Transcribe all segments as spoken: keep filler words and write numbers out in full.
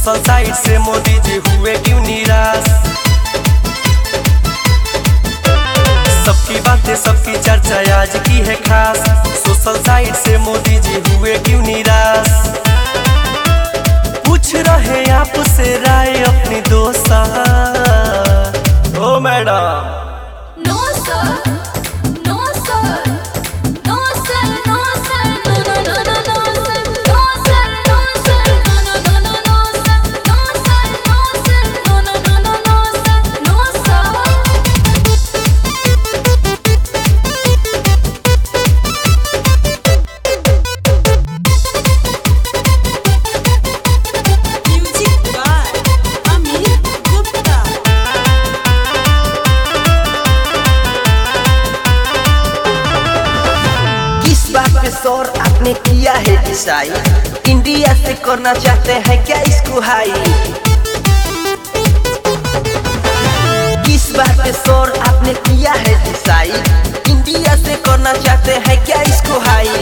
Social site से मोदी जी हुए क्यों निराश। सबकी बातें सबकी चर्चा आज की है खास। सोशल साइट से मोदी जी हुए क्यों निराश। पूछ रहे आपसे राय अपनी दोस्त। ओ madam No sir, no sir, no sir, no sir, no no no no no sir, no sir, no sir, no no no no no sir, no sir, no sir, no no no no no sir, no sir. Music by Amir Gupta. किस बात पे शोर आपने किया है decide. India से करना चाहते हैं क्या इसको हाई। किस बात पे शोर आपने किया है डिसाइड। इंडिया से करना चाहते हैं क्या इसको हाई।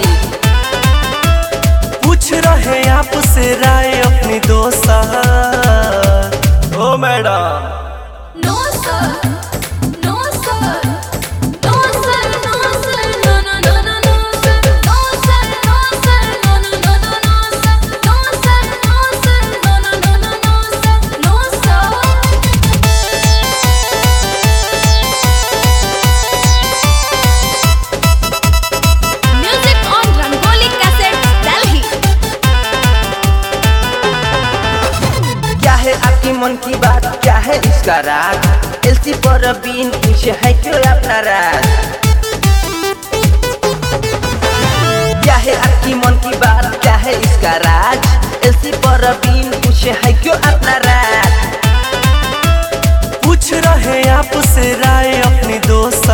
पूछ रहे आपसे राय अपनी दोस्त। ओ madam No sir, no sir, no sir, no sir, no no no no no sir, no sir, no sir, no no no no no sir, no sir, no sir, no no no no no sir, no sir. Music on Rangoli Cassettes, Delhi. क्या है आपकी मन की बात, क्या है इसका राज। LC पर बीन पीछे है क्यों अपना राज। क्या है आपकी मन की बात, क्या है इसका राज। एलसी पर बीन पीछे है क्यों अपना राज। पूछ रहे आपसे राय अपनी दोस्त।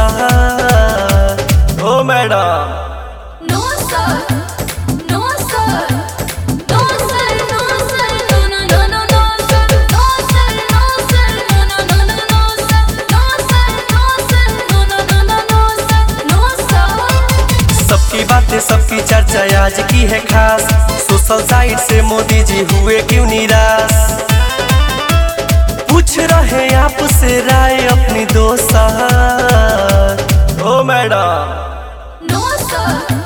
ओ madam No sir, no sir, no sir, no sir, no no no no no sir, no sir, no sir, no no no no no sir, no sir, no sir, no no no no no sir, no sir. सबकी बातें सबकी चर्चा आज की है खास। Social site से मोदी जी हुए क्यों निराश। पूछ रहे आपसे राय अपनी दोस्त। ओ मैडम No sir.